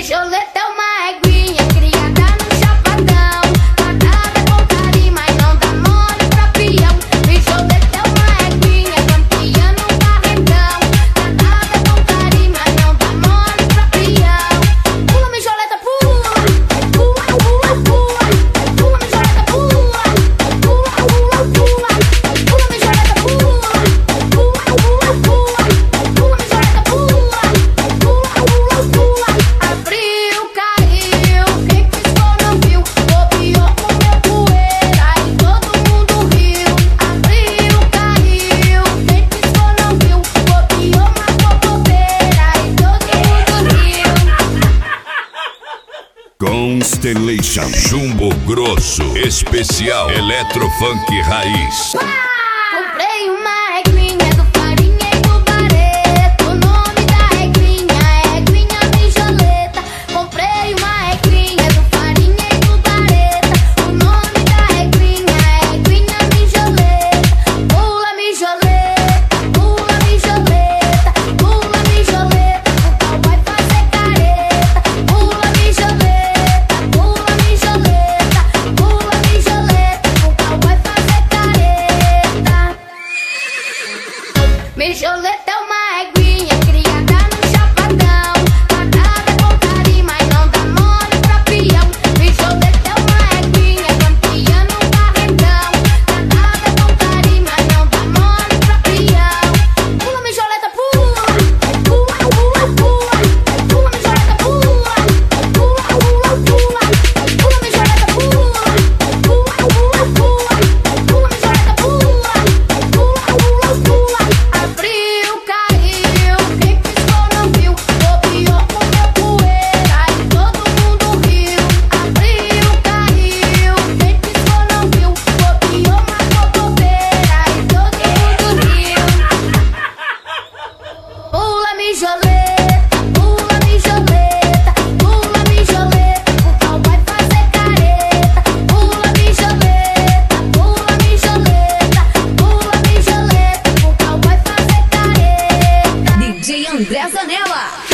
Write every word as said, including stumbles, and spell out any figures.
Mijoleta é uma éguinha criada no chapadão, tratada com carinho, mas não dá mole pra peão. Mijoleta é uma éguinha campeã no barredão, tratada com carinho, mas não dá mole pra peão. Pula, mijoleta, pula, pula, pula, pula, pula, mijoleta, pula, pula, pula, pula, pula, mijoleta, pula, pula, pula, pula, pula, mijoleta, pula, pula, pula, pula. Abriu, caiu, quem piscou não viu, bobeou, comeu poeira e todo mundo riu. Abriu, caiu, quem piscou não viu, bobeou, matou bobeira e todo mundo riu. Constellation, chumbo grosso, especial, eletrofunk raiz. Comprei uma éguinha do farinha e do bareto. O nome da éguinha é éguinha mijoleta. Comprei uma éguinha do farinha e do bareta. O nome da éguinha é éguinha mijoleta. Pula, mijoleta, pula, mijoleta, pula, mijoleta, o pau vai fazer careta. Pula, mijoleta, pula, mijoleta, pula, mijoleta, o pau vai fazer careta. Mijoleta é uma éguinha criada no chapadão, tratada com carinho, mas não dá mole pra peão. Mijoleta é uma éguinha campeã no barredão, tratada com carinho, mas não dá mole pra peão. Pula, mijoleta, pula, pula, pula, pula, pula, mijoleta, pula, pula, pula, pula, pula, mijoleta, pula, pula, pula, pula, pula, mijoleta, pula, pula, pula, pula. Abriu, caiu, quem piscou não viu, bobeou, comeu poeira e todo mundo riu. Abriu, caiu, quem piscou não viu, bobeou, matou bobeira e todo mundo riu. Pula, mijoleta, pula, mijoleta, pula, mijoleta, o pau vai fazer careta. Pula, mijoleta, pula, mijoleta, pula, mijoleta, o pau vai fazer careta. D J André Zanella.